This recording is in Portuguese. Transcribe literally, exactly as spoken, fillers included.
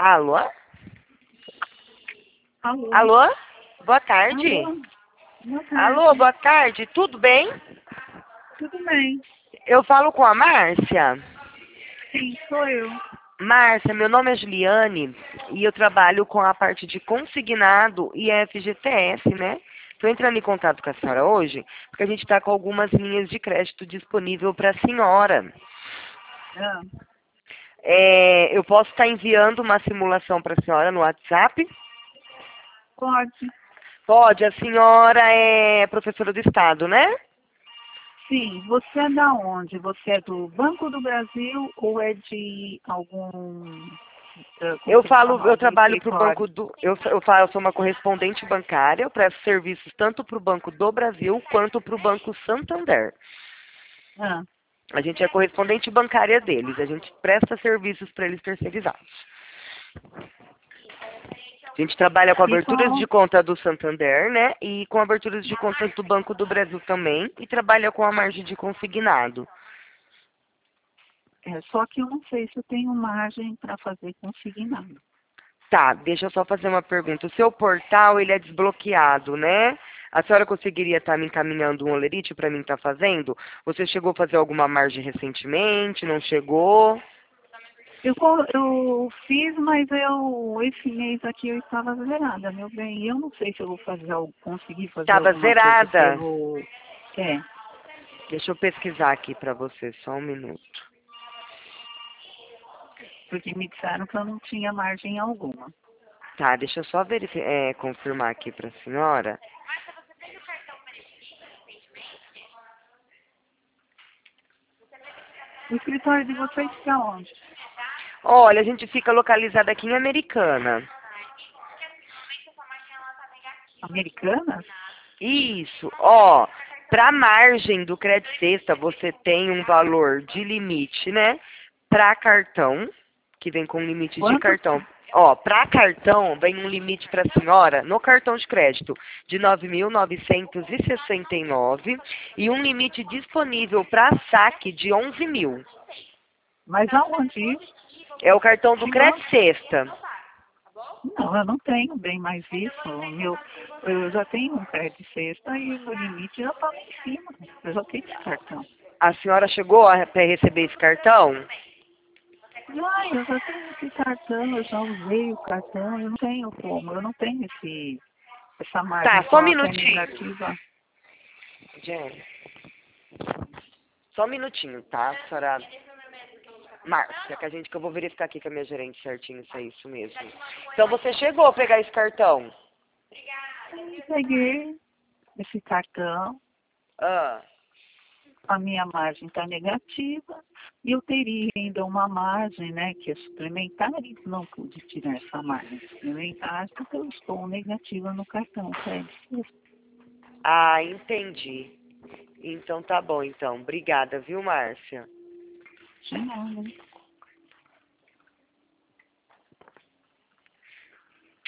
Alô? Alô? Alô? Boa tarde. Alô? Boa Alô, tarde. boa tarde. Tudo bem? Tudo bem? Eu falo com a Márcia. Sim, sou eu. Márcia, meu nome é Juliane e eu trabalho com a parte de consignado e F G T S, né? Estou entrando em contato com a senhora hoje porque a gente está com algumas linhas de crédito disponível para a senhora. Ah, É, eu posso estar enviando uma simulação para a senhora no WhatsApp? pode. Pode, a senhora é professora do Estado, né? Sim, você é da onde? Você é do Banco do Brasil ou é de algum, eh, como Eu que eles falo, chamam, eu algum trabalho para o escritório? Banco do. Eu, eu, falo, eu sou uma correspondente bancária, eu presto serviços tanto para o Banco do Brasil quanto para o Banco Santander. Ah, A gente é correspondente bancária deles, a gente presta serviços para eles terceirizados. A gente trabalha com e aberturas qual? de conta do Santander, né? E com aberturas de contas do Banco do Brasil também. E trabalha com a margem de consignado. É, só que eu não sei se eu tenho margem para fazer consignado. Tá, deixa eu só fazer uma pergunta. O seu portal, ele é desbloqueado, né? A senhora conseguiria estar me encaminhando um olerite para mim estar fazendo? Você chegou a fazer alguma margem recentemente? Não chegou? Eu, co- eu fiz, mas eu esse mês aqui eu estava zerada, meu bem. E eu não sei se eu vou fazer, al- conseguir fazer Tava alguma coisa zerada. pelo. É, Deixa eu pesquisar aqui para você, só um minuto. porque me disseram que eu não tinha margem alguma. Tá, deixa eu só verifi- é, confirmar aqui para a senhora. O escritório de vocês fica onde? Olha, a gente fica localizado aqui em Americana. Americanas? Isso, ó, para margem do crédito sexta, você tem um valor de limite, né? Para cartão, que vem com limite de Quanto? cartão. Ó, para cartão, vem um limite para a senhora, no cartão de crédito, de nove mil novecentos e sessenta e nove e um limite disponível para saque de onze mil. Mas aonde isso? É o cartão do Que crédito banco? sexta. Não, eu não tenho bem mais isso. O meu, eu já tenho um crédito sexta e o limite já está lá em cima. Eu já tenho esse cartão. A senhora chegou a pe- receber esse cartão? Ah, eu já tenho esse cartão, eu já usei o cartão, eu não tenho como, eu não tenho esse, essa margem Tá, só um só que é minutinho. negativa. Jenny, só um minutinho, tá, senhora Márcia, que a gente que eu vou verificar aqui com a minha gerente certinho se é isso mesmo. Então você chegou a pegar esse cartão? Eu peguei esse cartão, Ah, a minha margem está negativa e eu teria ainda uma margem, né, que é suplementar e não pude tirar essa margem suplementar porque eu estou negativa no cartão crédito. ah, entendi. Então tá bom, então. Obrigada, viu, Márcia? De nada.